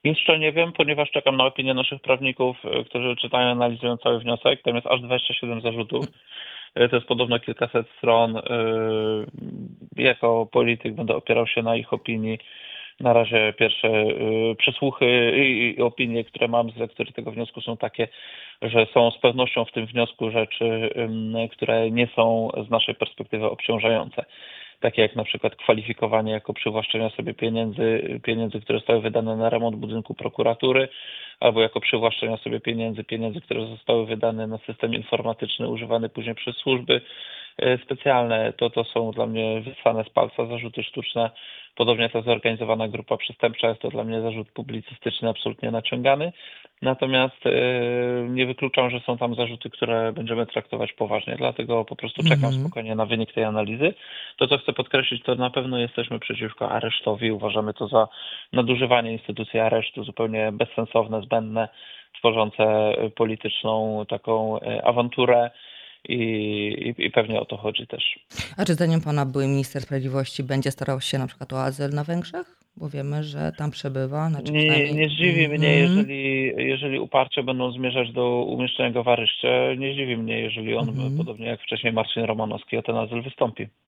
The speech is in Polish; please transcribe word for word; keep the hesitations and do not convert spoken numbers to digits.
Jeszcze nie wiem, ponieważ czekam na opinię naszych prawników, y, którzy czytają i analizują cały wniosek. Tam jest aż dwadzieścia siedem zarzutów. Y, To jest podobno kilkaset stron. Y, Jako polityk będę opierał się na ich opinii. Na razie pierwsze y, przesłuchy i, i opinie, które mam z lektury tego wniosku są takie, że są z pewnością w tym wniosku rzeczy, ym, które nie są z naszej perspektywy obciążające. Takie jak na przykład kwalifikowanie jako przywłaszczenia sobie pieniędzy, pieniędzy, które zostały wydane na remont budynku prokuratury, albo jako przywłaszczenia sobie pieniędzy, pieniędzy, które zostały wydane na system informatyczny używany później przez służby e, specjalne. To, to są dla mnie wysłane z palca zarzuty sztuczne. Podobnie ta zorganizowana grupa przestępcza jest to dla mnie zarzut publicystyczny, absolutnie naciągany. Natomiast e, nie wykluczam, że są tam zarzuty, które będziemy traktować poważnie. Dlatego po prostu czekam Mhm. spokojnie na wynik tej analizy. To, co chcę podkreślić, to na pewno jesteśmy przeciwko aresztowi. Uważamy to za nadużywanie instytucji aresztu, zupełnie bezsensowne, zbędne, tworzące polityczną taką e, awanturę i, i, i pewnie o to chodzi też. A czy zdaniem pana były minister sprawiedliwości będzie starał się na przykład o azyl na Węgrzech? Bo wiemy, że tam przebywa, znaczy Nie, przynajmniej... nie zdziwi mnie, Mhm. jeżeli, jeżeli uparcie będą zmierzać do umieszczenia go w areszcie. Nie zdziwi mnie, jeżeli on, Mhm. podobnie jak wcześniej Marcin Romanowski, o ten azyl wystąpi.